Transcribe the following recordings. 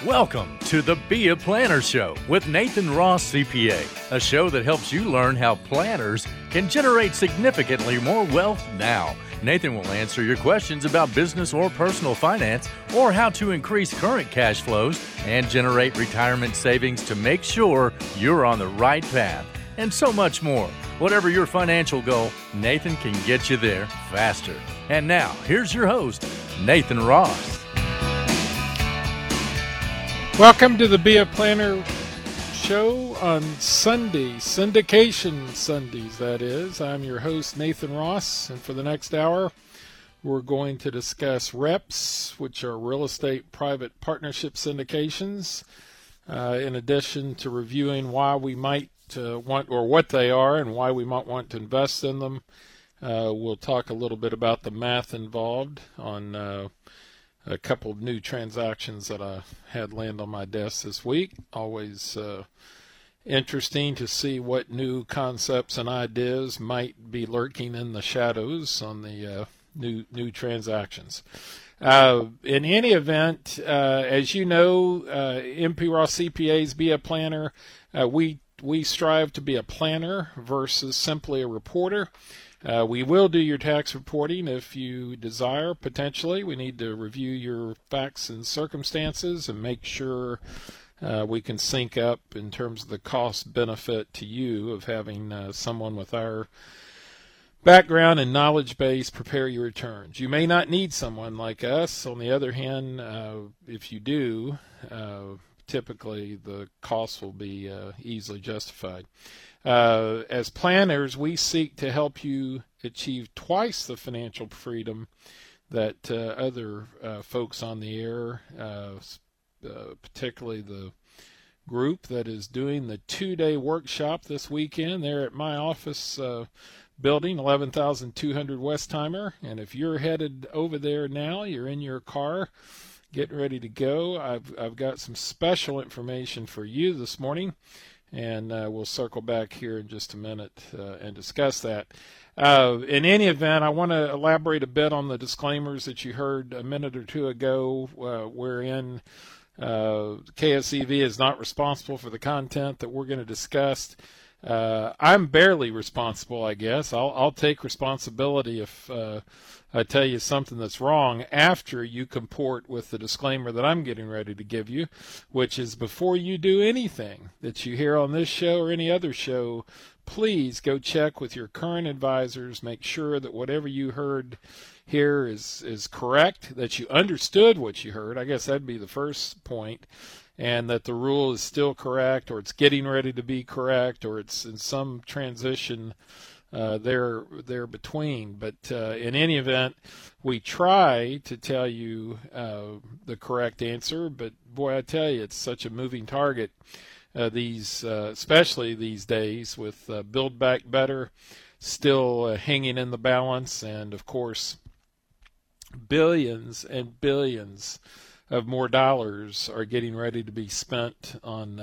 Welcome to the Be a Planner Show with Nathan Ross, CPA, a show that helps you learn how planners can generate significantly more wealth now. Nathan will answer your questions about business or personal finance, or how to increase current cash flows and generate retirement savings to make sure you're on the right path, and so much more. Whatever your financial goal, Nathan can get you there faster. And now, here's your host, Nathan Ross. Welcome to the Be a Planner Show on Sunday, Syndication Sundays, that is. I'm your host, Nathan Ross, and for the next hour, we're going to discuss REPs, which are real estate private partnership syndications, in addition to reviewing why we might want, or what they are, and why we might want to invest in them. We'll talk a little bit about the math involved on a couple of new transactions that I had land on my desk this week. Always interesting to see what new concepts and ideas might be lurking in the shadows on the new transactions. In any event, as you know, MP Ross CPAs, Be a Planner. We strive to be a planner versus simply a reporter. We will do your tax reporting if you desire, potentially. We need to review your facts and circumstances and make sure we can sync up in terms of the cost benefit to you of having someone with our background and knowledge base prepare your returns. You may not need someone like us. On the other hand, if you do, typically the costs will be easily justified. As planners, we seek to help you achieve twice the financial freedom that other folks on the air, particularly the group that is doing the 2-day workshop this weekend. They're at my office building, 11,200 Westheimer. And if you're headed over there now, you're in your car, getting ready to go, I've got some special information for you this morning. And we'll circle back here in just a minute and discuss that. In any event, I want to elaborate a bit on the disclaimers that you heard a minute or two ago, wherein KSEV is not responsible for the content that we're going to discuss. I'm barely responsible, I guess. I'll take responsibility if I tell you something that's wrong after you comport with the disclaimer that I'm getting ready to give you, which is before you do anything that you hear on this show or any other show, please go check with your current advisors. Make sure that whatever you heard here is correct, that you understood what you heard. I guess that'd be the first point. And that the rule is still correct, or it's getting ready to be correct, or it's in some transition there between. But in any event, we try to tell you the correct answer. But boy, I tell you, it's such a moving target. Especially these days, with Build Back Better still hanging in the balance, and of course, billions and billions of more dollars are getting ready to be spent on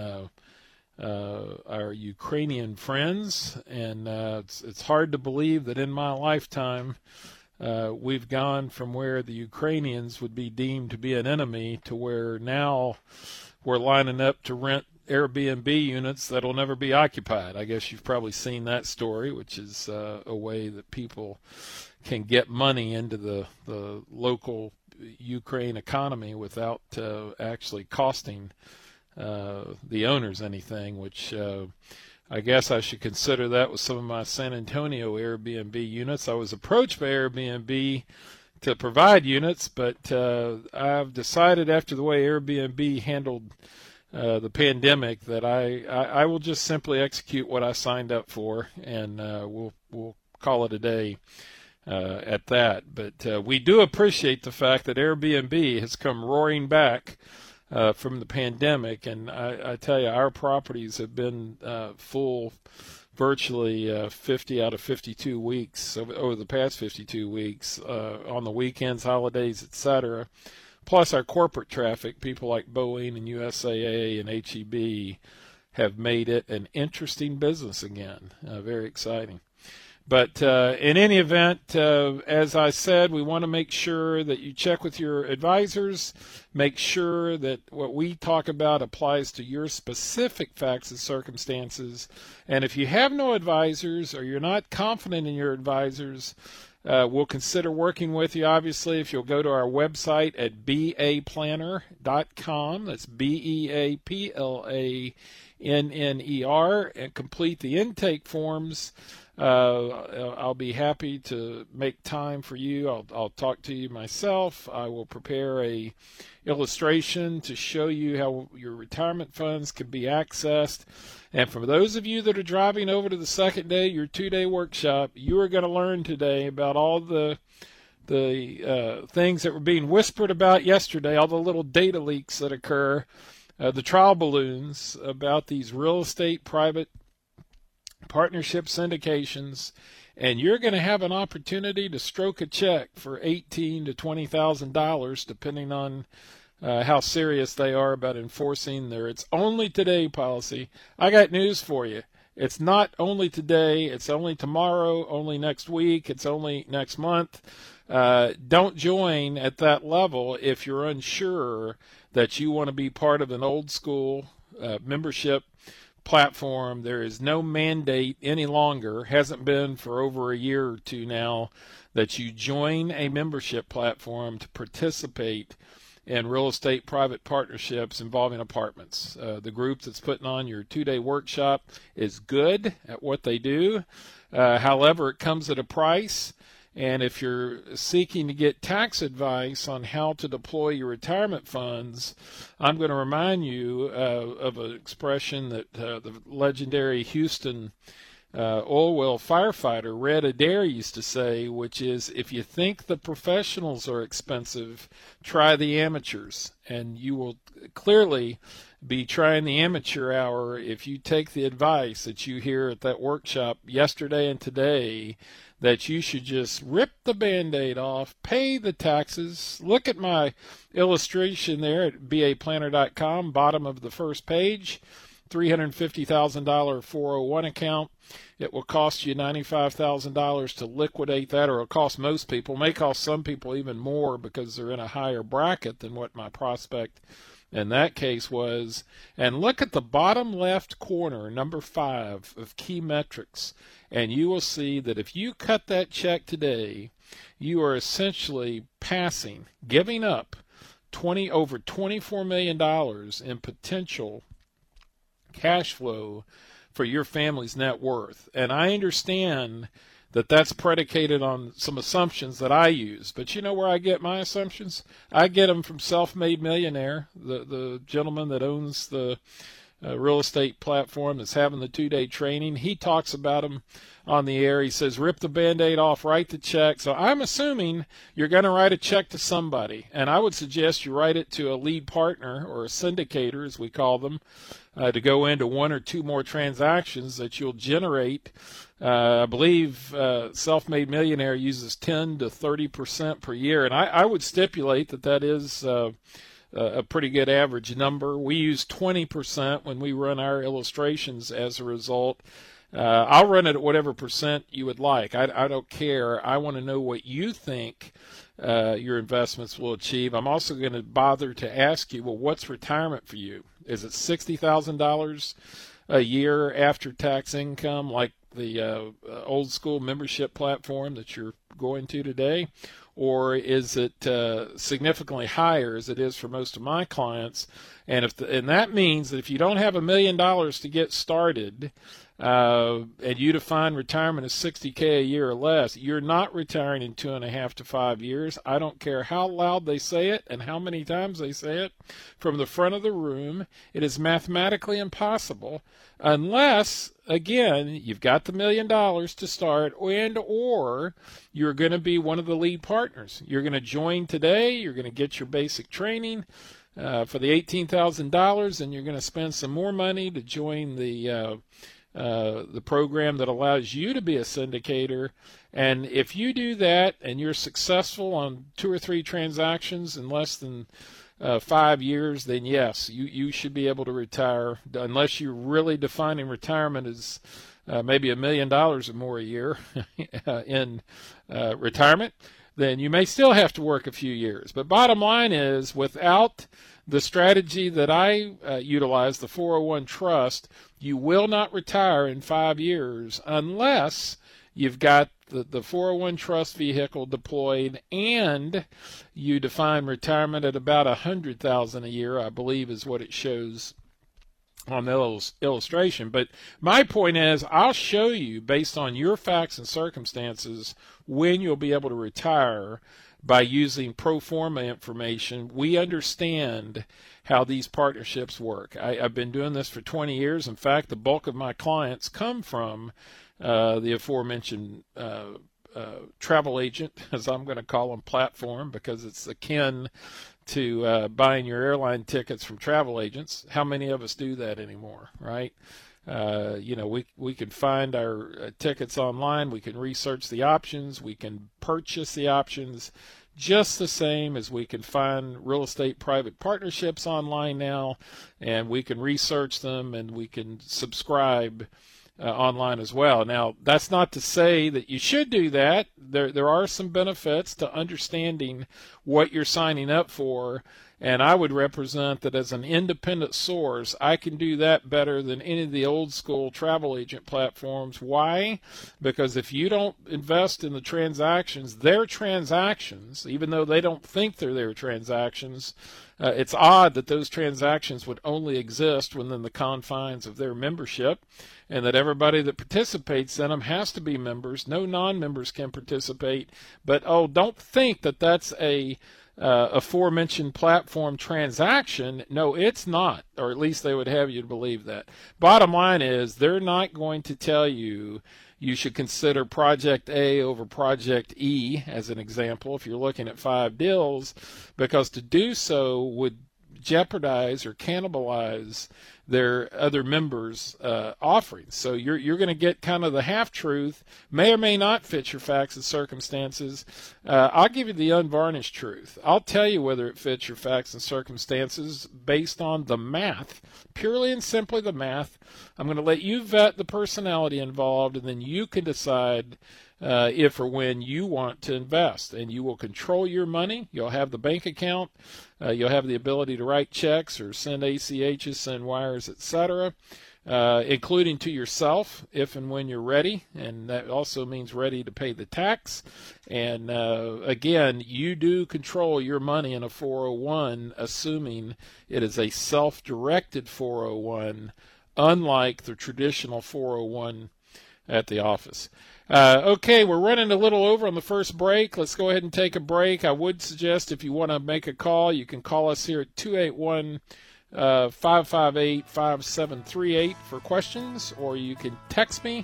our Ukrainian friends, and it's hard to believe that in my lifetime we've gone from where the Ukrainians would be deemed to be an enemy to where now we're lining up to rent Airbnb units that will never be occupied. I guess you've probably seen that story, which is a way that people can get money into the local Ukraine economy without actually costing the owners anything, which I guess I should consider that with some of my San Antonio Airbnb units. I was approached by Airbnb to provide units, but I've decided after the way Airbnb handled the pandemic that I will just simply execute what I signed up for, and we'll call it a day at that. But we do appreciate the fact that Airbnb has come roaring back from the pandemic, and I tell you, our properties have been full virtually 50 out of 52 weeks over the past 52 weeks on the weekends, holidays, etc. Plus our corporate traffic, people like Boeing and USAA and HEB have made it an interesting business again. Very exciting. But in any event, as I said, we want to make sure that you check with your advisors, make sure that what we talk about applies to your specific facts and circumstances. And if you have no advisors or you're not confident in your advisors, we'll consider working with you, obviously, if you'll go to our website at beaplanner.com. That's BEAPLANNER, and complete the intake forms. I'll be happy to make time for you. I'll talk to you myself. I will prepare a illustration to show you how your retirement funds can be accessed. And for those of you that are driving over to the second day, your 2-day workshop, you are going to learn today about all the things that were being whispered about yesterday, all the little data leaks that occur, the trial balloons about these real estate private partnership syndications, and you're going to have an opportunity to stroke a check for $18,000 to $20,000, depending on how serious they are about enforcing their "it's only today" policy. I got news for you. It's not only today. It's only tomorrow, only next week. It's only next month. Don't join at that level if you're unsure that you want to be part of an old school membership platform. There is no mandate any longer, hasn't been for over a year or two now, that you join a membership platform to participate in real estate private partnerships involving apartments. The group that's putting on your 2-day workshop is good at what they do. However, it comes at a price. And if you're seeking to get tax advice on how to deploy your retirement funds, I'm going to remind you of an expression that the legendary Houston oil well firefighter Red Adair used to say, which is, if you think the professionals are expensive, try the amateurs. And you will clearly be trying the amateur hour if you take the advice that you hear at that workshop yesterday and today, that you should just rip the Band-Aid off, pay the taxes. Look at my illustration there at BAPlanner.com, bottom of the first page, $350,000 401 account. It will cost you $95,000 to liquidate that, or it'll cost most people. It may cost some people even more because they're in a higher bracket than what my prospect in that case was. And look at the bottom left corner, number 5 of key metrics, and you will see that if you cut that check today, you are essentially giving up over $24 million in potential cash flow for your family's net worth. And I understand that that's predicated on some assumptions that I use. But you know where I get my assumptions? I get them from Self-Made Millionaire, the gentleman that owns the real estate platform that's having the 2-day training. He talks about them on the air. He says, rip the Band-Aid off, write the check. So I'm assuming you're going to write a check to somebody. And I would suggest you write it to a lead partner, or a syndicator, as we call them, to go into 1 or 2 more transactions that you'll generate. I believe Self-Made Millionaire uses 10 to 30% per year. And I would stipulate that is a pretty good average number. We use 20% when we run our illustrations as a result. I'll run it at whatever percent you would like. I don't care. I want to know what you think your investments will achieve. I'm also going to bother to ask you, well, what's retirement for you? Is it $60,000 a year after tax income like the old school membership platform that you're going to today? Or is it significantly higher, as it is for most of my clients? And that means that if you don't have $1 million to get started, and you define retirement as $60K a year or less, you're not retiring in 2.5 to 5 years. I don't care how loud they say it and how many times they say it from the front of the room. It is mathematically impossible unless, again, you've got the $1 million to start, or you're going to be one of the lead partners. You're going to join today. You're going to get your basic training for the $18,000, and you're going to spend some more money to join the program that allows you to be a syndicator. And if you do that and you're successful on 2 or 3 transactions in less than 5 years, then yes, you should be able to retire, unless you're really defining retirement as maybe $1 million or more a year in retirement, then you may still have to work a few years. But bottom line is, without the strategy that I utilize, the 401 trust, you will not retire in 5 years unless you've got the 401 trust vehicle deployed and you define retirement at about $100,000 a year, I believe is what it shows on the illustration. But my point is, I'll show you, based on your facts and circumstances, when you'll be able to retire by using pro forma information. We understand how these partnerships work. I've been doing this for 20 years. In fact, the bulk of my clients come from the aforementioned travel agent, as I'm going to call them, platform, because it's akin to buying your airline tickets from travel agents. How many of us do that anymore, right? We can find our tickets online. We can research the options. We can purchase the options just the same as we can find real estate private partnerships online now, and we can research them and we can subscribe online as well. Now, that's not to say that you should do that. There are some benefits to understanding what you're signing up for, and I would represent that as an independent source, I can do that better than any of the old school travel agent platforms. Why? Because if you don't invest in the transactions, their transactions, even though they don't think they're their transactions, it's odd that those transactions would only exist within the confines of their membership, and that everybody that participates in them has to be members. No non-members can participate. But, don't think that that's a aforementioned platform transaction. No, it's not, or at least they would have you to believe that. Bottom line is, they're not going to tell you you should consider Project A over Project E, as an example, if you're looking at 5 deals, because to do so would jeopardize or cannibalize their other members' offerings. So you're going to get kind of the half-truth, may or may not fit your facts and circumstances. I'll give you the unvarnished truth. I'll tell you whether it fits your facts and circumstances based on the math, purely and simply the math. I'm going to let you vet the personality involved, and then you can decide if or when you want to invest. And you will control your money. You'll have the bank account. You'll have the ability to write checks or send ACHs, send wires, etc., including to yourself if and when you're ready. And that also means ready to pay the tax. And again, you do control your money in a 401, assuming it is a self-directed 401, unlike the traditional 401 at the office. Okay, we're running a little over on the first break. Let's go ahead and take a break. I would suggest if you want to make a call, you can call us here at 281-558-5738 for questions, or you can text me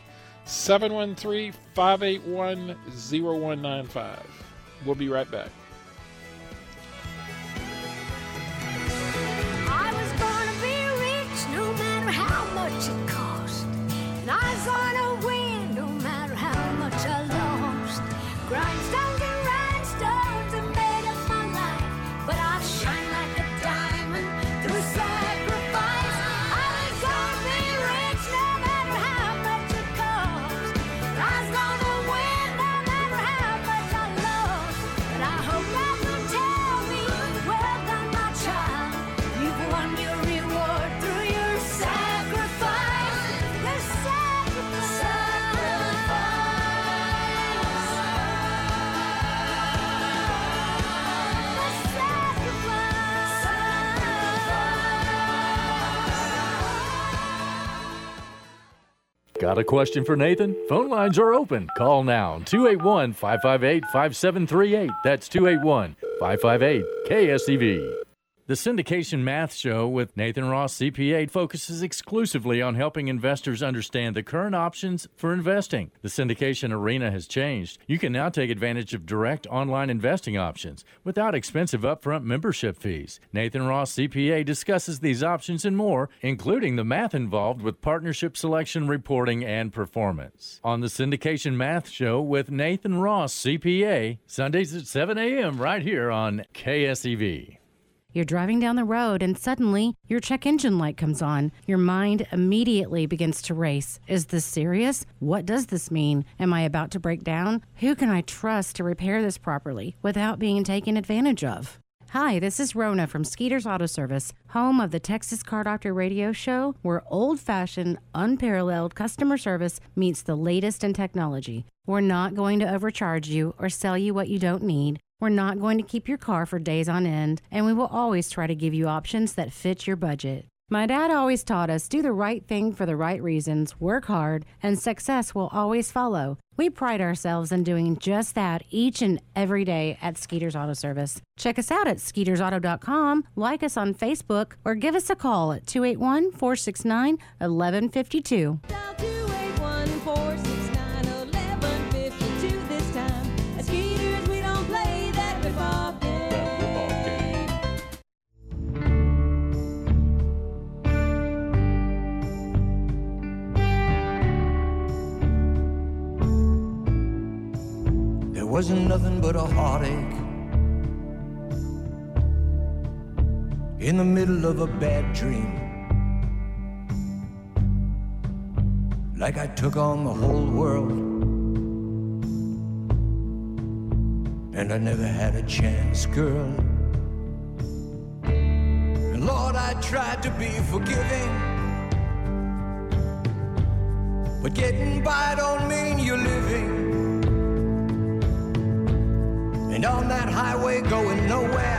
713-581-0195. We'll be right back. I was gonna be rich no matter how much it cost, and I was gonna win no matter how much I lost. Grindstones and rhinestones have made up my life, but I shine like a diamond through sacrifice. I was gonna be rich no matter how much it cost. I was gonna win no matter how much I lost. But I hope God will tell me, well done, my child. You've won your reward through your sacrifice. Your sacrifice. Got a question for Nathan? Phone lines are open. Call now. 281-558-5738. That's 281-558-KSEV. The Syndication Math Show with Nathan Ross, CPA, focuses exclusively on helping investors understand the current options for investing. The syndication arena has changed. You can now take advantage of direct online investing options without expensive upfront membership fees. Nathan Ross, CPA, discusses these options and more, including the math involved with partnership selection, reporting, and performance. On the Syndication Math Show with Nathan Ross, CPA, Sundays at 7 a.m. right here on KSEV. You're driving down the road and suddenly your check engine light comes on. Your mind immediately begins to race. Is this serious? What does this mean? Am I about to break down? Who can I trust to repair this properly without being taken advantage of? Hi, this is Rona from Skeeter's Auto Service, home of the Texas Car Doctor radio show, where old-fashioned, unparalleled customer service meets the latest in technology. We're not going to overcharge you or sell you what you don't need. We're not going to keep your car for days on end, and we will always try to give you options that fit your budget. My dad always taught us, do the right thing for the right reasons, work hard, and success will always follow. We pride ourselves in doing just that each and every day at Skeeter's Auto Service. Check us out at skeetersauto.com, like us on Facebook, or give us a call at 281-469-1152. Dial 281-469-1152 this time. At Skeeter's, we don't play that rip-off game. There wasn't nothing but a heartache in the middle of a bad dream. Like I took on the whole world and I never had a chance, girl. And Lord, I tried to be forgiving, but getting by don't mean you're living. And on that highway going nowhere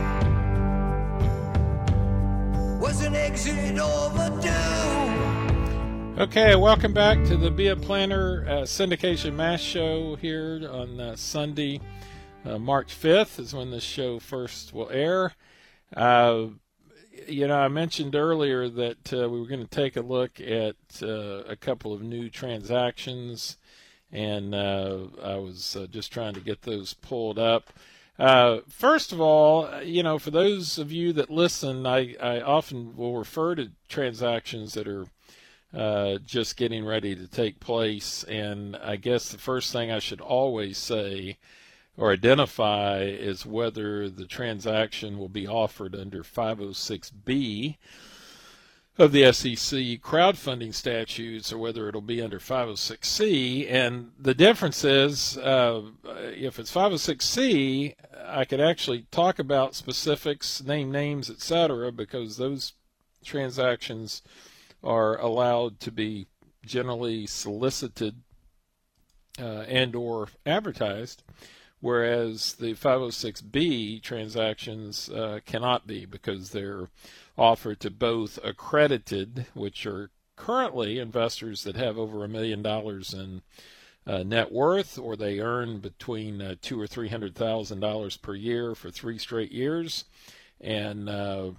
was an exit overdue. Okay, welcome back to the Be a Planner Syndication Mass Show here on Sunday, March 5th is when this show first will air. I mentioned earlier that we were going to take a look at a couple of new transactions, and I was just trying to get those pulled up. First of all, for those of you that listen, I often will refer to transactions that are just getting ready to take place, and I guess the first thing I should always say or identify is whether the transaction will be offered under 506B of the SEC crowdfunding statutes or whether it'll be under 506C. And the difference is if it's 506C, I could actually talk about specifics, name names, etc., because those transactions are allowed to be generally solicited and or advertised, whereas the 506B transactions cannot be, because they're offered to both accredited, which are currently investors that have over $1 million in net worth, or they earn between $200,000 or $300,000 per year for 3 straight years, and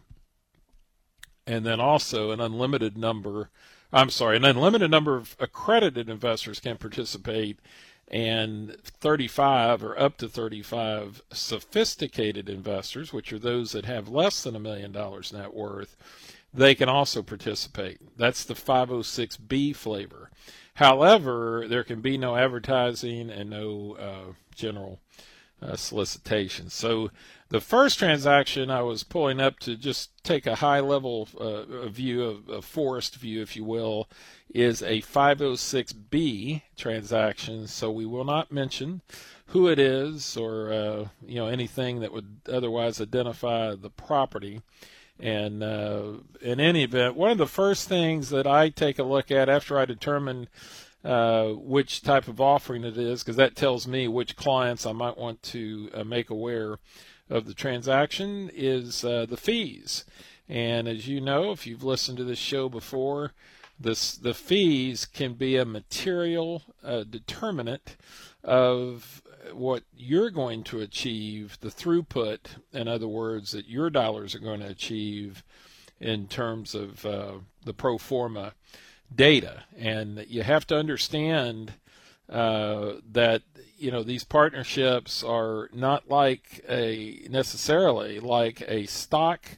then also an unlimited number of accredited investors can participate, and 35 or up to 35 sophisticated investors, which are those that have less than $1 million net worth, they can also participate. That's the 506B flavor. However, there can be no advertising and no general solicitation. So the first transaction I was pulling up to just take a high-level view, a forest view, if you will, is a 506B transaction. So we will not mention who it is or anything that would otherwise identify the property. And in any event, one of the first things that I take a look at after I determine which type of offering it is, because that tells me which clients I might want to make aware of the transaction, is the fees. And as you know, if you've listened to this show before, the fees can be a material determinant of what you're going to achieve, the throughput, in other words, that your dollars are going to achieve in terms of the pro forma data. And you have to understand that these partnerships are not necessarily like a stock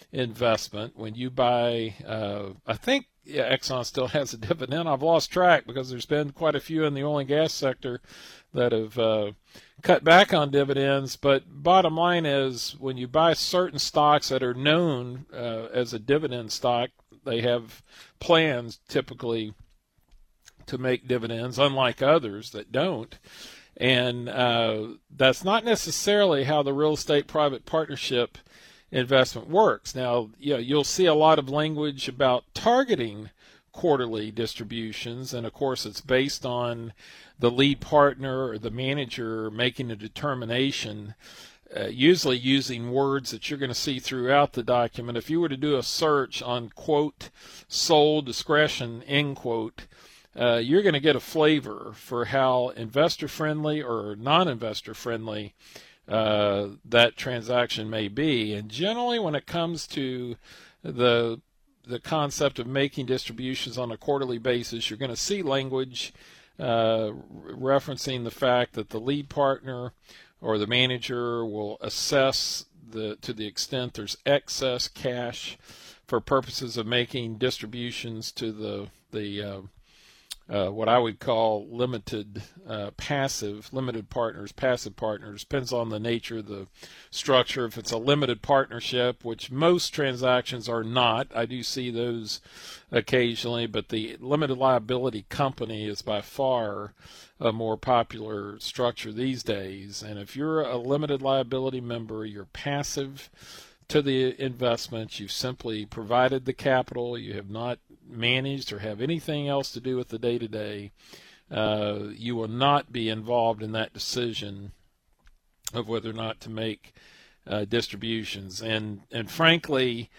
investment. When you buy, I think Exxon still has a dividend. I've lost track because there's been quite a few in the oil and gas sector that have cut back on dividends. But bottom line is, when you buy certain stocks that are known as a dividend stock, they have plans typically to make dividends, unlike others that don't. And that's not necessarily how the real estate private partnership investment works. Now, you'll see a lot of language about targeting quarterly distributions, and of course it's based on the lead partner or the manager making a determination, usually using words that you're going to see throughout the document. If you were to do a search on, quote, sole discretion, end quote, you're going to get a flavor for how investor-friendly or non-investor-friendly that transaction may be. And generally, when it comes to the concept of making distributions on a quarterly basis, you're going to see language referencing the fact that the lead partner or the manager will assess to the extent there's excess cash for purposes of making distributions to the what I would call limited partners, passive partners. Depends on the nature of the structure. If it's a limited partnership, which most transactions are not, I do see those occasionally, but the limited liability company is by far a more popular structure these days. And if you're a limited liability member, you're passive to the investment. You've simply provided the capital. You have not managed or have anything else to do with the day-to-day. You will not be involved in that decision of whether or not to make distributions. And frankly,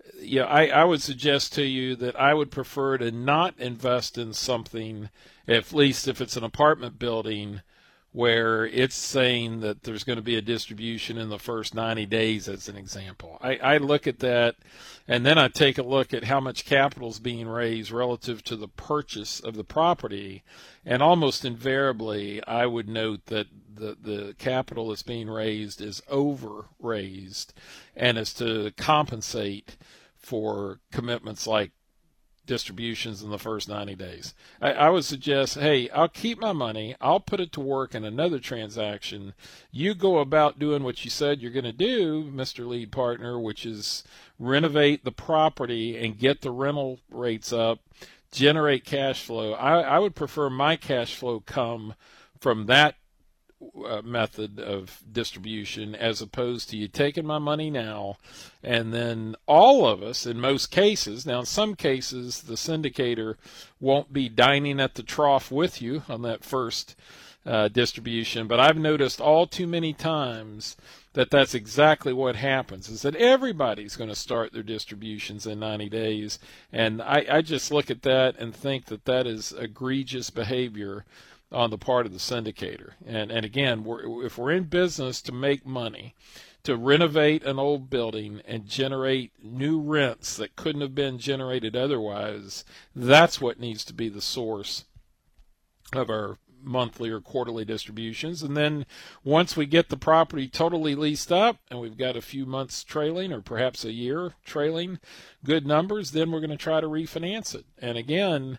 I would suggest to you that I would prefer to not invest in something, at least if it's an apartment building, where it's saying that there's going to be a distribution in the first 90 days, as an example. I look at that, and then I take a look at how much capital is being raised relative to the purchase of the property, and almost invariably I would note that the capital that's being raised is over-raised, and is to compensate for commitments like distributions in the first 90 days. I would suggest, hey, I'll keep my money. I'll put it to work in another transaction. You go about doing what you said you're going to do, Mr. Lead Partner, which is renovate the property and get the rental rates up, generate cash flow. I would prefer my cash flow come from that method of distribution, as opposed to you taking my money now and then all of us, in most cases, now in some cases the syndicator won't be dining at the trough with you on that first distribution, but I've noticed all too many times that that's exactly what happens, is that everybody's going to start their distributions in 90 days, and I just look at that and think that that is egregious behavior on the part of the syndicator. And again, if we're in business to make money, to renovate an old building and generate new rents that couldn't have been generated otherwise, that's what needs to be the source of our monthly or quarterly distributions. And then once we get the property totally leased up and we've got a few months trailing, or perhaps a year trailing good numbers, then we're going to try to refinance it. And again,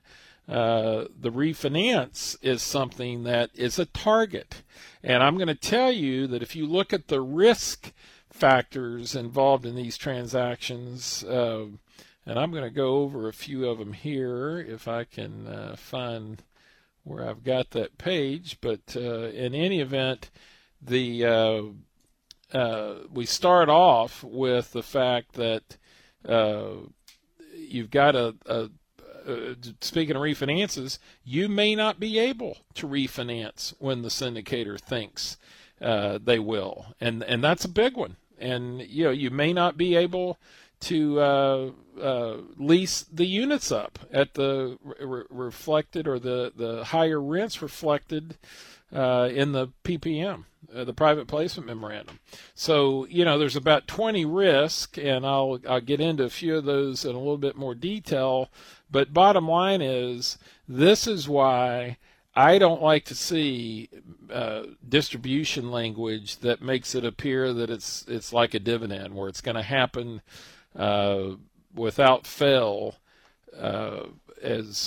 the refinance is something that is a target. And I'm going to tell you that if you look at the risk factors involved in these transactions, and I'm going to go over a few of them here if I can find where I've got that page. But in any event, we start off with the fact that you've got speaking of refinances, you may not be able to refinance when the syndicator thinks they will, and that's a big one. And you may not be able to lease the units up at the reflected, or the higher rents reflected in the PPM, the private placement memorandum. So there's about 20 risks, and I'll get into a few of those in a little bit more detail. But bottom line is, this is why I don't like to see distribution language that makes it appear that it's like a dividend, where it's going to happen without fail as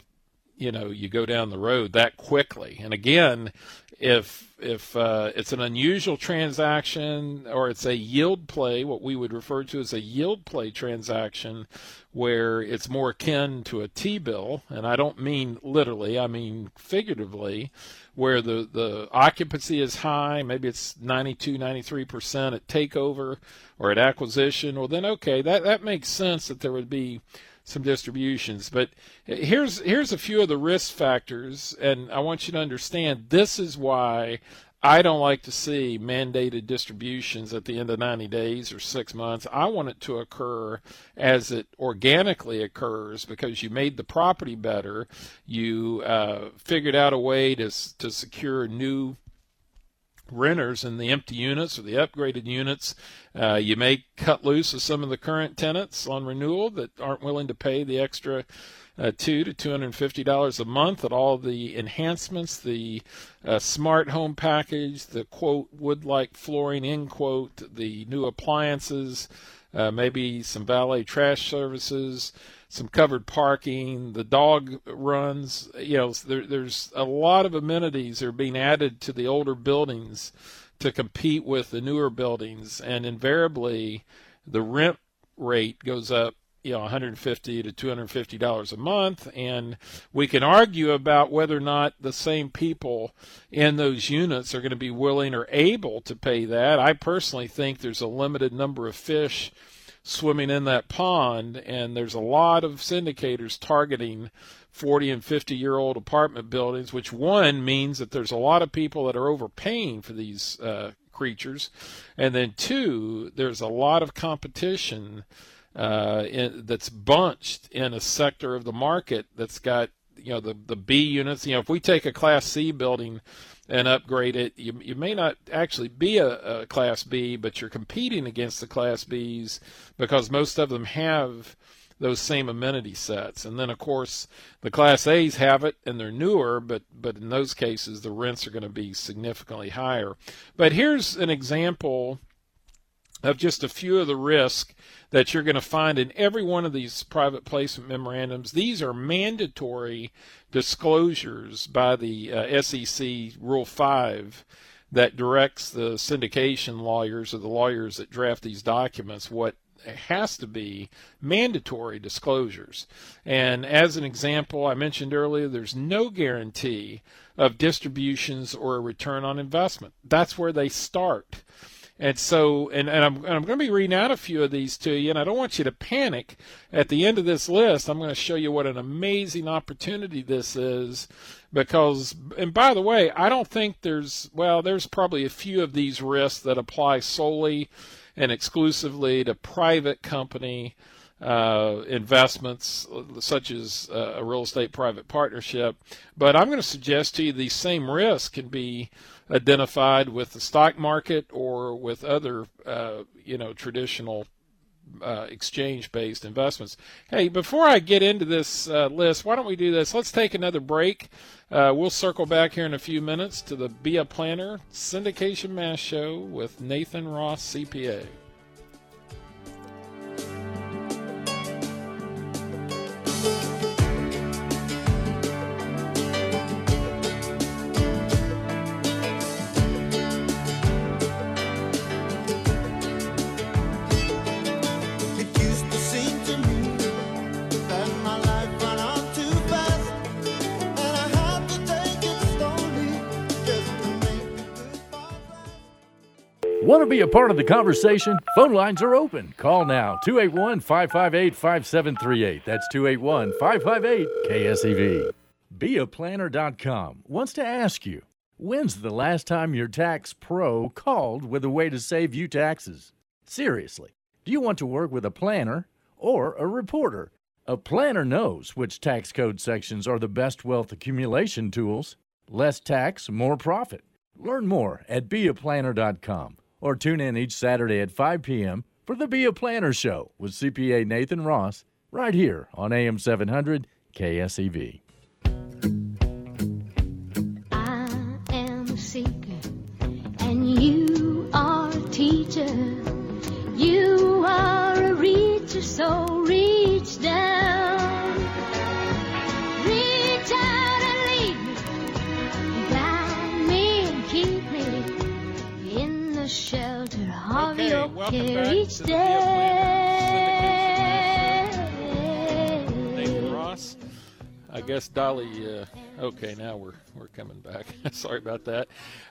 you go down the road that quickly. And again, if it's an unusual transaction or it's a yield play, what we would refer to as a yield play transaction, where it's more akin to a T-bill, and I don't mean literally, I mean figuratively, where the occupancy is high, maybe it's 92, 93% at takeover or at acquisition, well then okay, that makes sense that there would be some distributions. But here's a few of the risk factors, and I want you to understand this is why I don't like to see mandated distributions at the end of 90 days or 6 months. I want it to occur as it organically occurs, because you made the property better, you figured out a way to secure new renters in the empty units or the upgraded units. You may cut loose of some of the current tenants on renewal that aren't willing to pay the extra $200 to $250 a month at all the enhancements, the smart home package, the quote wood-like flooring, end quote, the new appliances, maybe some valet trash services, some covered parking, the dog runs. There's a lot of amenities that are being added to the older buildings to compete with the newer buildings, and invariably the rent rate goes up $150 to $250 a month, and we can argue about whether or not the same people in those units are going to be willing or able to pay that. I personally think there's a limited number of fish swimming in that pond, and there's a lot of syndicators targeting 40 and 50-year-old apartment buildings, which one means that there's a lot of people that are overpaying for these creatures, and then two, there's a lot of competition that's bunched in a sector of the market that's got the B units. If we take a Class C building and upgrade it, you may not actually be a Class B, but you're competing against the Class Bs because most of them have those same amenity sets. And then, of course, the Class A's have it, and they're newer, but in those cases, the rents are going to be significantly higher. But here's an example of just a few of the risks that you're going to find in every one of these private placement memorandums. These are mandatory disclosures by the SEC Rule 5 that directs the syndication lawyers or the lawyers that draft these documents what has to be mandatory disclosures. And as an example, I mentioned earlier, there's no guarantee of distributions or a return on investment. That's where they start. And so, and I'm going to be reading out a few of these to you, and I don't want you to panic. At the end of this list, I'm going to show you what an amazing opportunity this is, because, and by the way, I don't think there's probably a few of these risks that apply solely and exclusively to private company investments, such as a real estate private partnership. But I'm going to suggest to you these same risks can be identified with the stock market or with other, traditional exchange-based investments. Hey, before I get into this list, why don't we do this? Let's take another break. We'll circle back here in a few minutes to the Be a Planner Syndication Mass Show with Nathan Ross, CPA. Want to be a part of the conversation? Phone lines are open. Call now, 281-558-5738. That's 281-558-KSEV. BeAPlanner.com wants to ask you, when's the last time your tax pro called with a way to save you taxes? Seriously, do you want to work with a planner or a reporter? A planner knows which tax code sections are the best wealth accumulation tools. Less tax, more profit. Learn more at BeAPlanner.com. Or tune in each Saturday at 5 p.m. for the Be a Planner Show with CPA Nathan Ross, right here on AM 700 KSEV. I am a seeker, and you are a teacher. You are a reader. So reach down and lead me, guide me and keep me in the shelter of your care each day. Nathan Ross. I guess Dolly. Okay, now we're coming back. Sorry about that.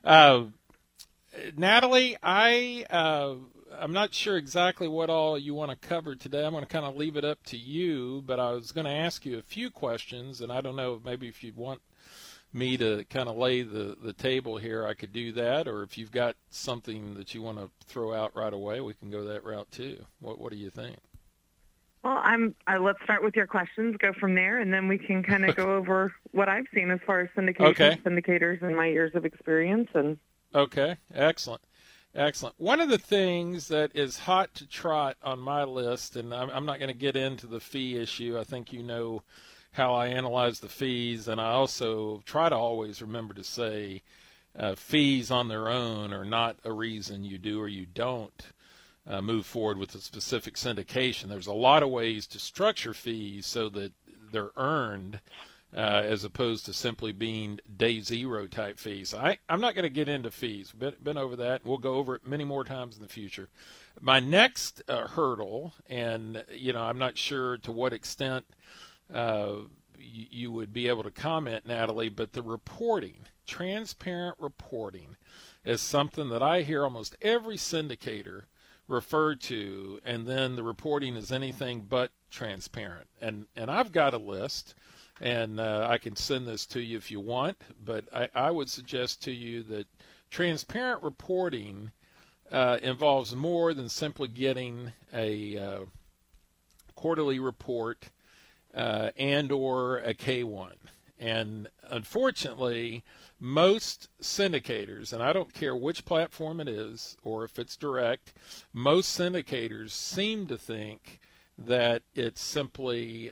Natalie, I'm not sure exactly what all you want to cover today. I'm going to kind of leave it up to you, but I was going to ask you a few questions, and I don't know, maybe if you'd want me to kind of lay the table here, I could do that, or if you've got something that you want to throw out right away, we can go that route too. What do you think? Well, let's start with your questions, go from there, and then we can kind of go over what I've seen as far as syndication, syndicators, and my years of experience. Okay, excellent. One of the things that is hot to trot on my list, and I'm not going to get into the fee issue. I think you know how I analyze the fees, and I also try to always remember to say fees on their own are not a reason you do or you don't move forward with a specific syndication. There's a lot of ways to structure fees so that they're earned as opposed to simply being day zero type fees. I'm not going to get into fees. Been over that. We'll go over it many more times in the future. My next hurdle, and I'm not sure to what extent you would be able to comment, Natalie, but the reporting, transparent reporting, is something that I hear almost every syndicator referred to, and then the reporting is anything but transparent. And I've got a list, and I can send this to you if you want, but I would suggest to you that transparent reporting involves more than simply getting a quarterly report and or a K-1. And unfortunately, most syndicators, and I don't care which platform it is or if it's direct, most syndicators seem to think that it's simply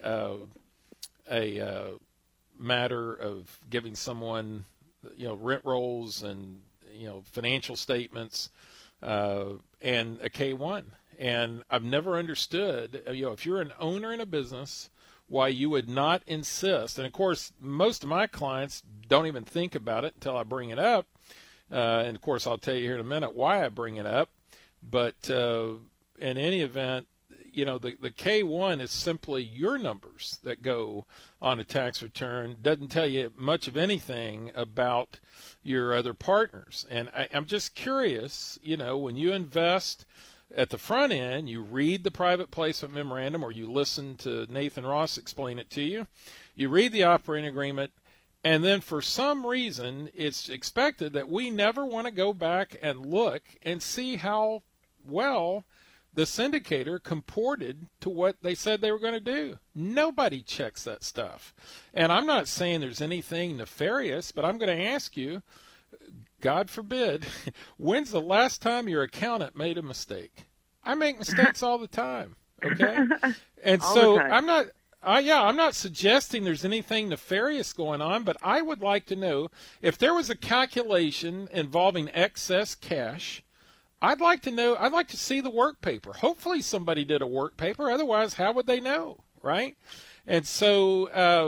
a matter of giving someone, rent rolls and, financial statements and a K-1. And I've never understood, if you're an owner in a business, why you would not insist. And of course, most of my clients don't even think about it until I bring it up. And of course, I'll tell you here in a minute why I bring it up. But in any event, the K-1 is simply your numbers that go on a tax return. Doesn't tell you much of anything about your other partners. And I'm just curious, when you invest at the front end, you read the private placement memorandum or you listen to Nathan Ross explain it to you. You read the operating agreement, and then for some reason, it's expected that we never want to go back and look and see how well the syndicator comported to what they said they were going to do. Nobody checks that stuff. And I'm not saying there's anything nefarious, but I'm going to ask you, God forbid, when's the last time your accountant made a mistake? I make mistakes all the time, okay? And so I'm not suggesting there's anything nefarious going on, but I would like to know if there was a calculation involving excess cash. I'd like to see the work paper. Hopefully somebody did a work paper. Otherwise, how would they know, right? And so,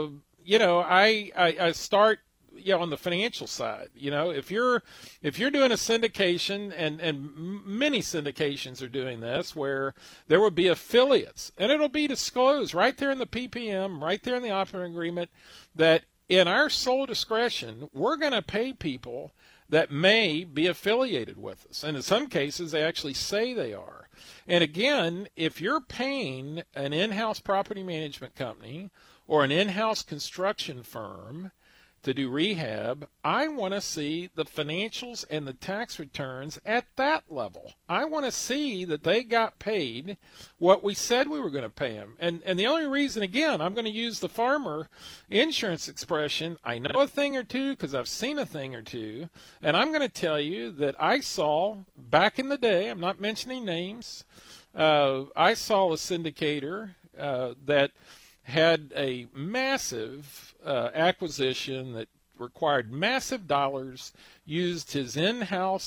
I start, on the financial side. If you're doing a syndication, and many syndications are doing this, where there will be affiliates, and it'll be disclosed right there in the PPM, right there in the operating agreement, that in our sole discretion, we're going to pay people that may be affiliated with us. And in some cases, they actually say they are. And again, if you're paying an in-house property management company or an in-house construction firm to do rehab, I want to see the financials and the tax returns at that level. I want to see that they got paid what we said we were going to pay them. And the only reason, again, I'm going to use the farmer insurance expression, I know a thing or two because I've seen a thing or two, and I'm going to tell you that I saw back in the day, I'm not mentioning names, I saw a syndicator that had a massive acquisition that required massive dollars, used his in-house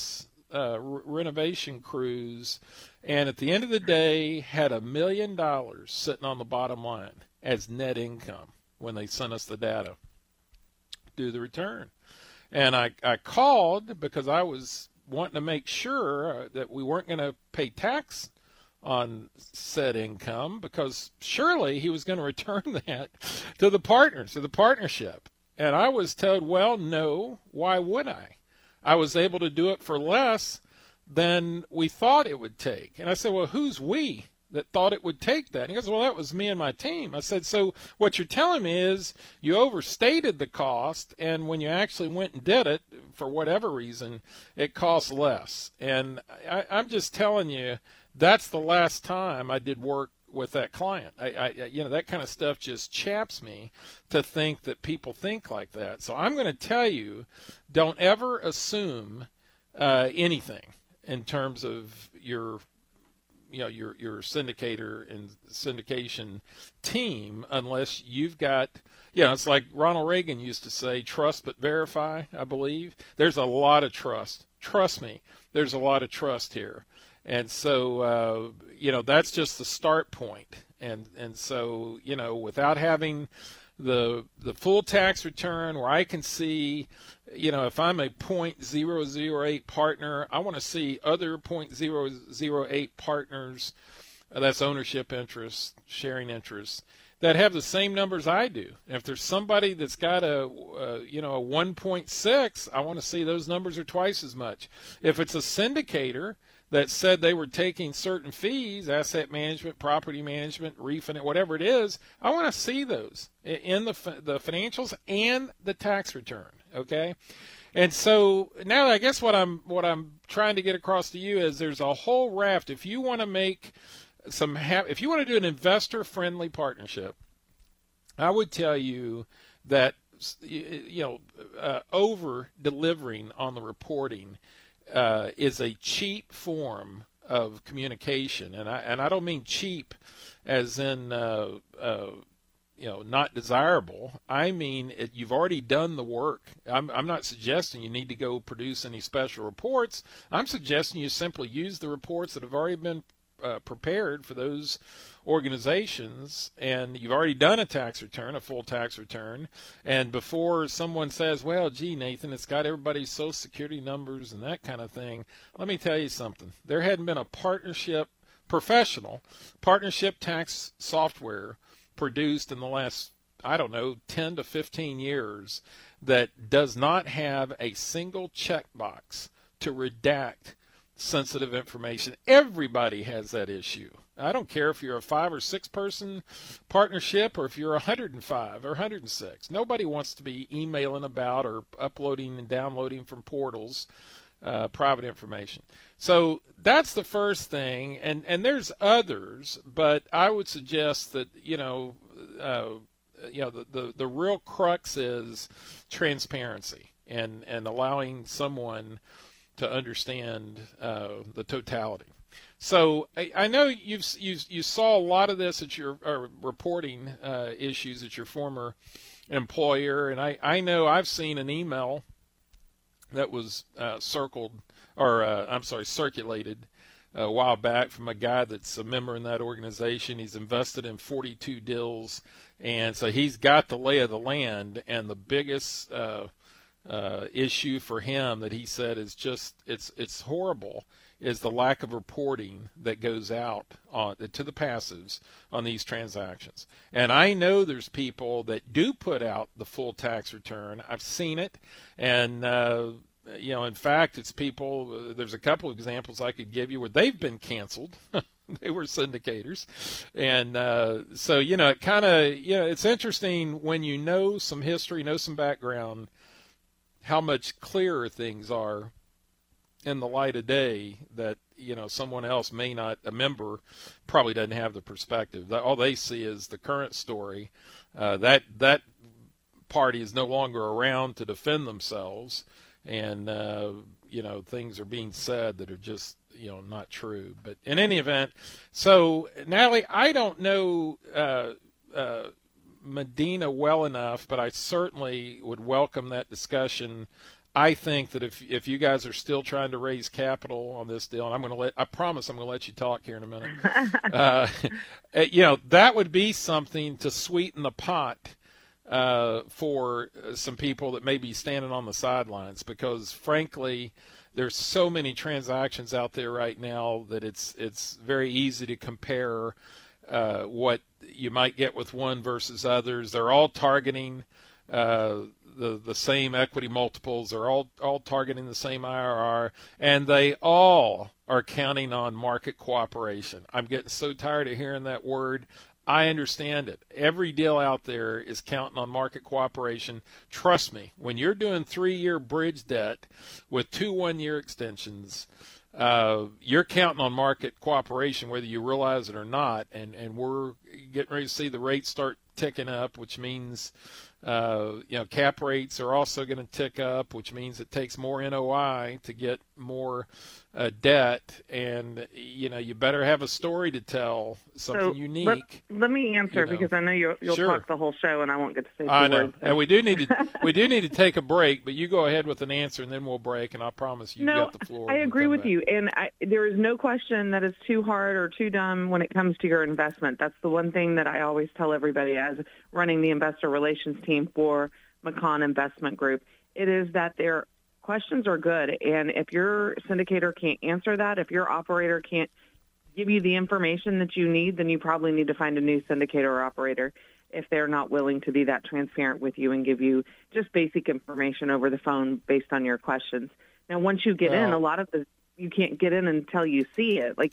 renovation crews, and at the end of the day had $1 million sitting on the bottom line as net income when they sent us the data. Do the return. And I called because I was wanting to make sure that we weren't going to pay tax on said income, because surely he was going to return that to the partners, to the partnership. And I was told, well, no, why would I? I was able to do it for less than we thought it would take. And I said, well, who's we that thought it would take that? And he goes, well, that was me and my team. I said, so what you're telling me is you overstated the cost, and when you actually went and did it, for whatever reason, it cost less. And I'm just telling you, that's the last time I did work with that client. That kind of stuff just chaps me to think that people think like that. So I'm going to tell you, don't ever assume anything in terms of your syndicator and syndication team, unless you've got, it's like Ronald Reagan used to say, trust but verify, I believe. There's a lot of trust. Trust me, there's a lot of trust here. And so, that's just the start point. And so, without having the full tax return where I can see, if I'm a 0.008 partner, I want to see other 0.008 partners, that's ownership interests, sharing interests, that have the same numbers I do. And if there's somebody that's got a 1.6, I want to see those numbers are twice as much. If it's a syndicator that said they were taking certain fees, asset management, property management, refinance, whatever it is, I want to see those in the financials and the tax return. Okay, and so now I guess what I'm trying to get across to you is there's a whole raft. If you want to make if you want to do an investor-friendly partnership, I would tell you that over delivering on the reporting is a cheap form of communication, and I don't mean cheap as in not desirable. I mean you've already done the work. I'm not suggesting you need to go produce any special reports. I'm suggesting you simply use the reports that have already been prepared for those organizations, and you've already done a tax return, a full tax return, and before someone says, well, gee, Nathan, it's got everybody's social security numbers and that kind of thing, let me tell you something. There hadn't been a professional partnership tax software produced in the last, 10 to 15 years that does not have a single checkbox to redact sensitive information. Everybody has that issue. I don't care if you're a 5 or 6 person partnership or if you're 105 or 106. Nobody wants to be emailing about or uploading and downloading from portals private information. So that's the first thing, and there's others, but I would suggest that the real crux is transparency and allowing someone to understand the totality. So I know you saw a lot of this at your reporting issues at your former employer, and I know I've seen an email that was circulated a while back from a guy that's a member in that organization. He's invested in 42 deals, and so he's got the lay of the land, and the biggest issue for him that he said is just it's horrible is the lack of reporting that goes out to the passives on these transactions. And I know there's people that do put out the full tax return. I've seen it, and in fact, it's people. There's a couple of examples I could give you where they've been canceled. They were syndicators, and so it kind of it's interesting when you know some history, know some background, how much clearer things are in the light of day that someone else may not, a member probably doesn't have the perspective. All they see is the current story. That party is no longer around to defend themselves, and things are being said that are just not true. But in any event, so Natalie, I don't know Medina well enough, but I certainly would welcome that discussion I think that if you guys are still trying to raise capital on this deal, and I promise I'm going to let you talk here in a minute, that would be something to sweeten the pot for some people that may be standing on the sidelines, because frankly, there's so many transactions out there right now that it's very easy to compare what you might get with one versus others. They're all targeting the same equity multiples. They're all targeting the same IRR, and they all are counting on market cooperation. I'm getting so tired of hearing that word. I understand it. Every deal out there is counting on market cooperation. Trust me, when you're doing 3-year bridge debt with 2 1-year extensions, you're counting on market cooperation whether you realize it or not. And we're getting ready to see the rates start ticking up, which means cap rates are also going to tick up, which means it takes more NOI to get more debt, and you better have a story to tell, something unique. Let me answer, because I know you'll Sure. talk the whole show, and I won't get to say two I know, words. and we do need to take a break. But you go ahead with an answer, and then we'll break. And I promise you got the floor. I agree with you, and there is no question that it's too hard or too dumb when it comes to your investment. That's the one thing that I always tell everybody as running the investor relations team for McCann Investment Group. It is that their questions are good, and if your syndicator can't answer that, if your operator can't give you the information that you need, then you probably need to find a new syndicator or operator if they're not willing to be that transparent with you and give you just basic information over the phone based on your questions. Now, once you get in, a lot of you can't get in until you see it. Like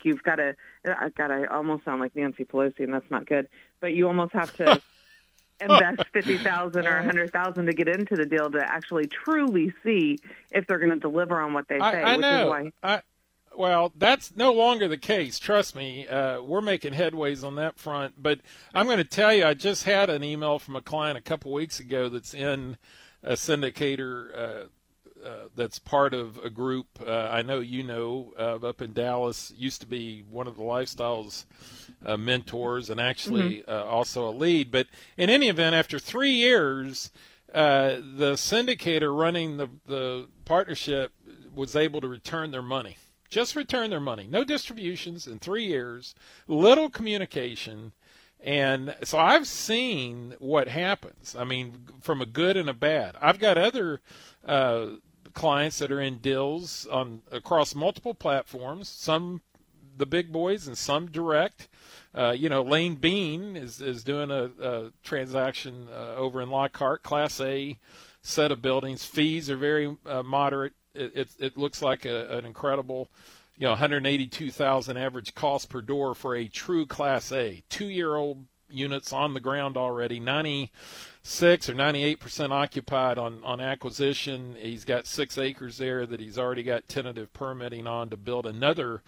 I almost sound like Nancy Pelosi, and that's not good, but you almost have to invest $50,000 or $100,000 to get into the deal to actually truly see if they're going to deliver on what they say. I know. Which is why. Well, that's no longer the case. Trust me, we're making headways on that front. But I'm going to tell you, I just had an email from a client a couple weeks ago that's in a syndicator that's part of a group I know up in Dallas. Used to be one of the Lifestyles mentors, and actually also a lead. But in any event, after 3 years, the syndicator running the partnership was able to return their money. Just return their money. No distributions in 3 years, little communication. And so I've seen what happens. I mean, from a good and a bad. I've got other clients that are in deals across multiple platforms, some the big boys and some direct. Lane Bean is doing a transaction over in Lockhart, Class A set of buildings. Fees are very moderate. It looks like an incredible, $182,000 average cost per door for a true Class A. 2-year-old units on the ground already, 96 or 98% occupied on acquisition. He's got 6 acres there that he's already got tentative permitting on to build another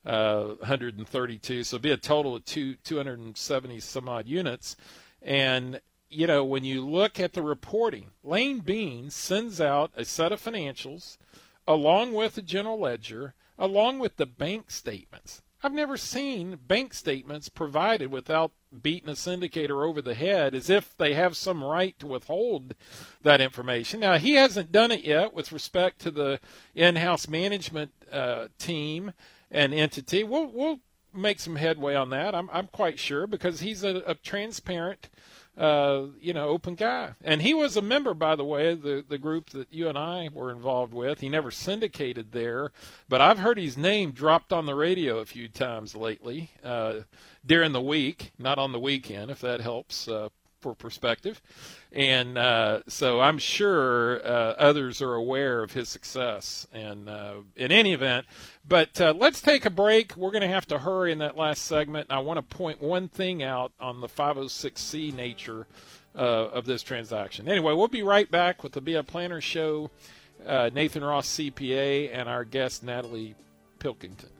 132. So it'll be a total of 270 some odd units. And when you look at the reporting, Lane Bean sends out a set of financials along with the general ledger, along with the bank statements. I've never seen bank statements provided without beating a syndicator over the head as if they have some right to withhold that information. Now, he hasn't done it yet with respect to the in-house management team and entity. We'll make some headway on that, I'm quite sure, because he's a transparent open guy. And he was a member, by the way, of the group that you and I were involved with. He never syndicated there, but I've heard his name dropped on the radio a few times lately during the week, not on the weekend, if that helps for perspective. And so I'm sure others are aware of his success. And in any event, but let's take a break. We're going to have to hurry in that last segment. I want to point one thing out on the 506C nature of this transaction. Anyway, we'll be right back with the Be a Planner Show, Nathan Ross, CPA, and our guest, Natalie Pilkington.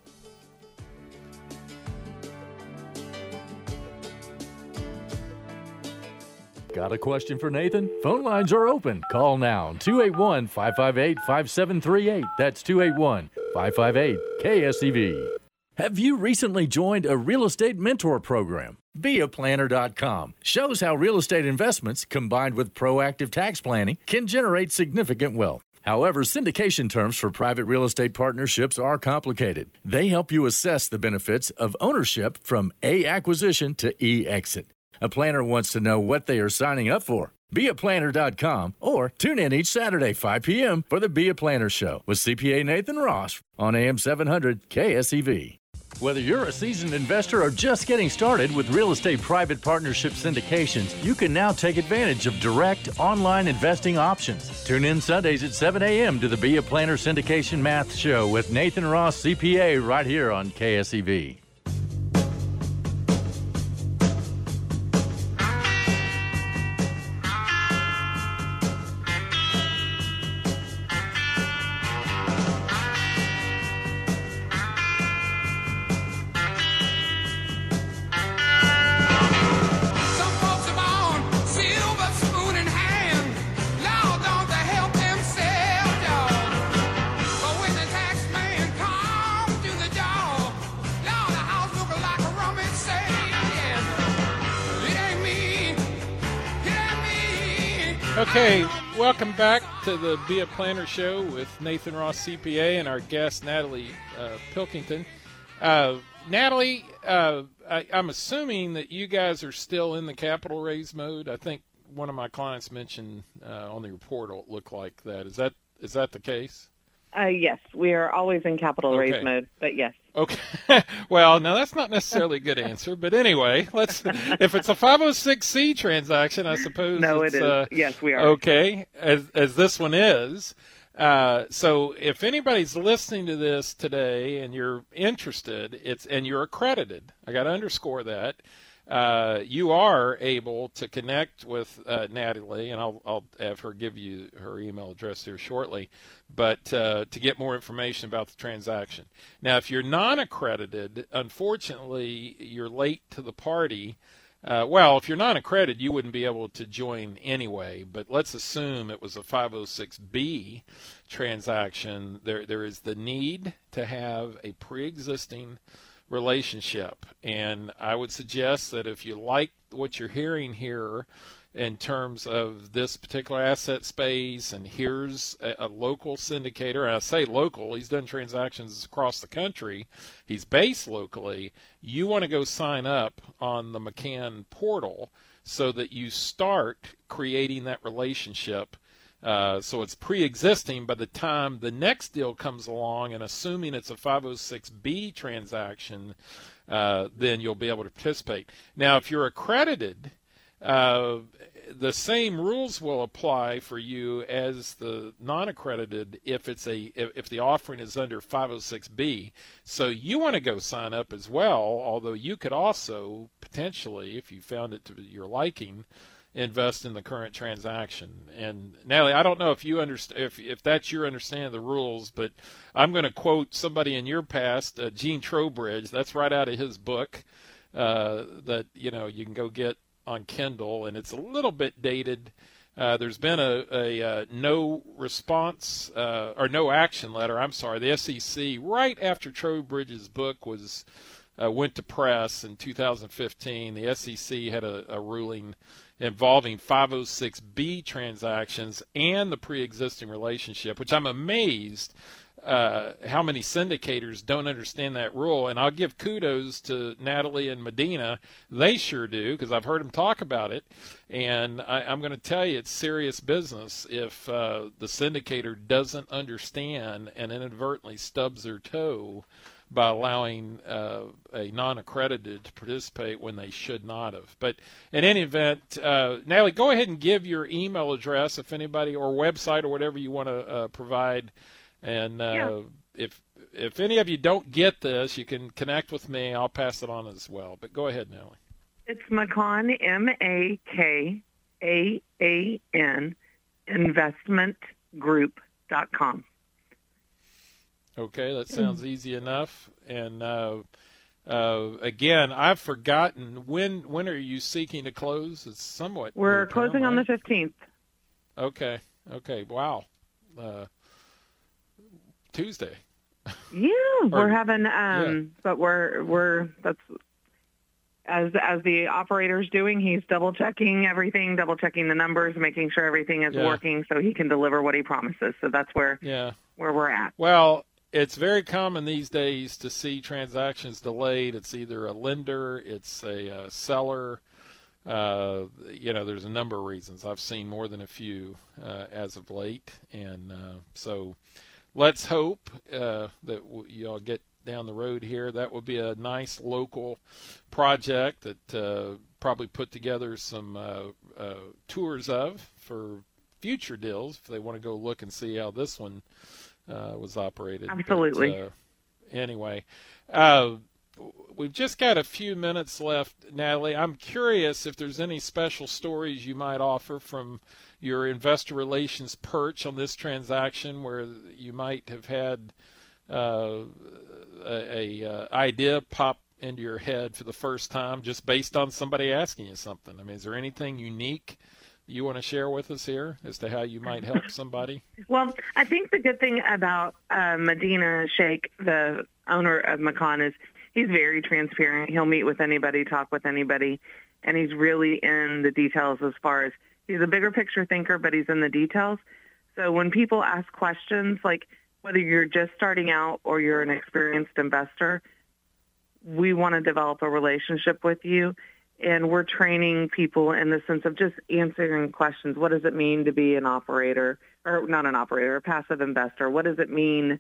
Got a question for Nathan? Phone lines are open. Call now. 281-558-5738. That's 281-558-KSEV. Have you recently joined a real estate mentor program? BeAPlanner.com shows how real estate investments combined with proactive tax planning can generate significant wealth. However, syndication terms for private real estate partnerships are complicated. They help you assess the benefits of ownership from A, acquisition to E, exit. A planner wants to know what they are signing up for. BeAPlanner.com or tune in each Saturday, 5 p.m. for the Be a Planner Show with CPA Nathan Ross on AM 700 KSEV. Whether you're a seasoned investor or just getting started with real estate private partnership syndications, you can now take advantage of direct online investing options. Tune in Sundays at 7 a.m. to the Be a Planner Syndication Math Show with Nathan Ross, CPA, right here on KSEV. Okay, welcome back to the Be a Planner Show with Nathan Ross, CPA, and our guest, Natalie Pilkington. Natalie, I'm assuming that you guys are still in the capital raise mode. I think one of my clients mentioned on the report it looked like that. Is that the case? Yes, we are always in capital raise mode, but yes. Okay. Well, now that's not necessarily a good answer, but anyway, if it's a 506C transaction, I suppose. No, it is. Yes, we are. Okay, as this one is. So if anybody's listening to this today and you're interested, and you're accredited, I got to underscore that. You are able to connect with Natalie, and I'll have her give you her email address here shortly, but to get more information about the transaction. Now, if you're non-accredited, unfortunately, you're late to the party. Well, if you're non-accredited, you wouldn't be able to join anyway, but let's assume it was a 506B transaction. There is the need to have a pre-existing relationship, and I would suggest that if you like what you're hearing here in terms of this particular asset space, and here's a local syndicator, and I say local, he's done transactions across the country, he's based locally, you want to go sign up on the McCann portal so that you start creating that relationship. So it's pre-existing by the time the next deal comes along, and assuming it's a 506B transaction, then you'll be able to participate. Now, if you're accredited, the same rules will apply for you as the non-accredited if the offering is under 506B. So you want to go sign up as well, although you could also potentially, if you found it to your liking, invest in the current transaction. And Natalie, I don't know if you understand, if that's your understanding of the rules, but I'm going to quote somebody in your past, Gene Trowbridge. That's right out of his book that you can go get on Kindle, and it's a little bit dated. There's been a no response or no action letter. I'm sorry, the SEC right after Trowbridge's book was went to press in 2015. The SEC had a ruling involving 506B transactions and the pre-existing relationship, which I'm amazed how many syndicators don't understand that rule. And I'll give kudos to Natalie and Medina. They sure do, because I've heard them talk about it. And I'm going to tell you, it's serious business if the syndicator doesn't understand and inadvertently stubs their toe by allowing a non-accredited to participate when they should not have. But in any event, Natalie, go ahead and give your email address if anybody, or website, or whatever you want to provide. And if any of you don't get this, you can connect with me. I'll pass it on as well. But go ahead, Natalie. It's McCann, MAKAAN, investmentgroup.com. Okay, that sounds easy enough. And again, I've forgotten, when are you seeking to close? It's somewhat. We're closing on the 15th. Okay. Wow. Tuesday. Yeah, we're having, but we're as the operator's doing, he's double checking everything, double checking the numbers, making sure everything is working so he can deliver what he promises. So that's where we're at. Well, it's very common these days to see transactions delayed. It's either a lender, it's a seller. There's a number of reasons. I've seen more than a few as of late, and so let's hope that y'all get down the road here. That would be a nice local project that probably put together some tours of for future deals if they want to go look and see how this one was operated. Absolutely. But, anyway, we've just got a few minutes left, Natalie. I'm curious if there's any special stories you might offer from your investor relations perch on this transaction where you might have had a idea pop into your head for the first time just based on somebody asking you something. I mean, is there anything unique you want to share with us here as to how you might help somebody? Well, I think the good thing about Medina Sheikh, the owner of Macan, is he's very transparent. He'll meet with anybody, talk with anybody, and he's really in the details as far as he's a bigger picture thinker, but he's in the details. So when people ask questions, like whether you're just starting out or you're an experienced investor, we want to develop a relationship with you. And we're training people in the sense of just answering questions. What does it mean to be an operator, or not an operator, a passive investor? What does it mean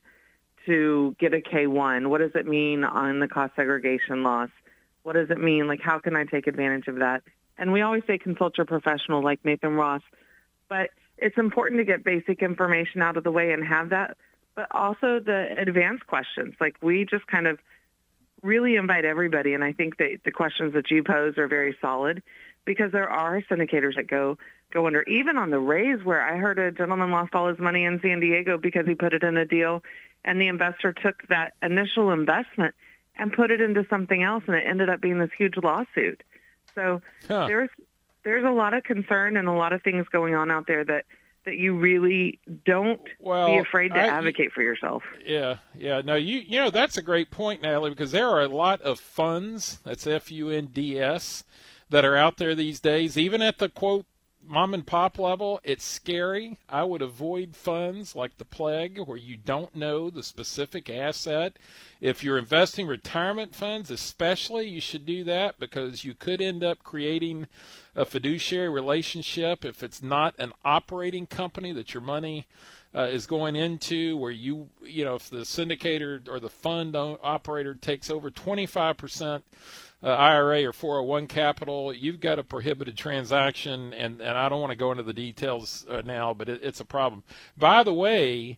to get a K1? What does it mean on the cost segregation loss? What does it mean? Like, how can I take advantage of that? And we always say consult your professional like Nathan Ross. But it's important to get basic information out of the way and have that. But also the advanced questions. Like, we just kind of really invite everybody, and I think that the questions that you pose are very solid because there are syndicators that go under. Even on the raise, where I heard a gentleman lost all his money in San Diego because he put it in a deal, and the investor took that initial investment and put it into something else, and it ended up being this huge lawsuit. So there's a lot of concern and a lot of things going on out there that you really don't be afraid to advocate for yourself. Yeah. No, you know, that's a great point, Natalie, because there are a lot of funds, that's F-U-N-D-S, that are out there these days, even at the, quote, mom and pop level. It's scary. I would avoid funds like the plague where you don't know the specific asset. If you're investing retirement funds especially, you should do that because you could end up creating a fiduciary relationship if it's not an operating company that your money is going into, where you know, if the syndicator or the fund operator takes over 25% IRA or 401 capital, you've got a prohibited transaction, and I don't want to go into the details now, but it's a problem. By the way,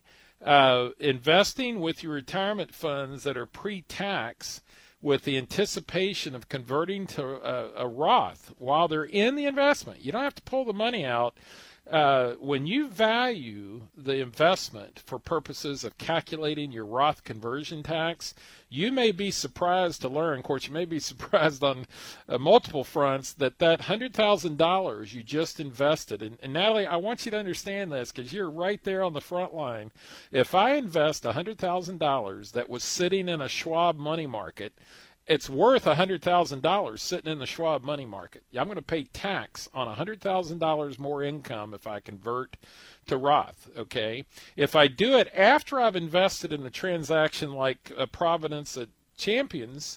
investing with your retirement funds that are pre-tax with the anticipation of converting to a Roth while they're in the investment, you don't have to pull the money out. When you value the investment for purposes of calculating your Roth conversion tax, you may be surprised to learn, of course, you may be surprised on multiple fronts, that $100,000 you just invested. And Natalie, I want you to understand this because you're right there on the front line. If I invest $100,000 that was sitting in a Schwab money market, it's worth $100,000 sitting in the Schwab money market. I'm going to pay tax on $100,000 more income if I convert to Roth, okay? If I do it after I've invested in a transaction like Providence at Champions,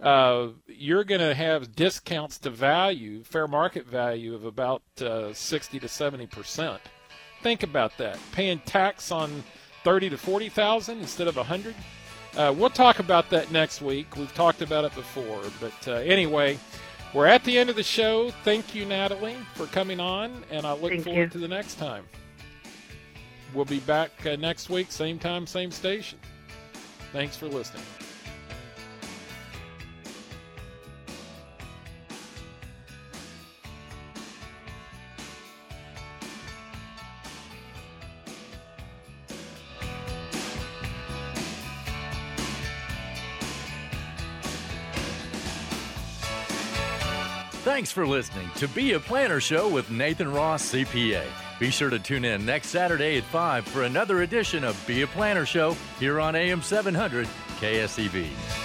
you're going to have discounts to value, fair market value of about 60 to 70%. Think about that. Paying tax on $30,000 to $40,000 instead of $100,000. We'll talk about that next week. We've talked about it before. But anyway, we're at the end of the show. Thank you, Natalie, for coming on, and I look forward to the next time. We'll be back next week, same time, same station. Thanks for listening. Thanks for listening to Be a Planner Show with Nathan Ross, CPA. Be sure to tune in next Saturday at 5 for another edition of Be a Planner Show here on AM 700 KSEV.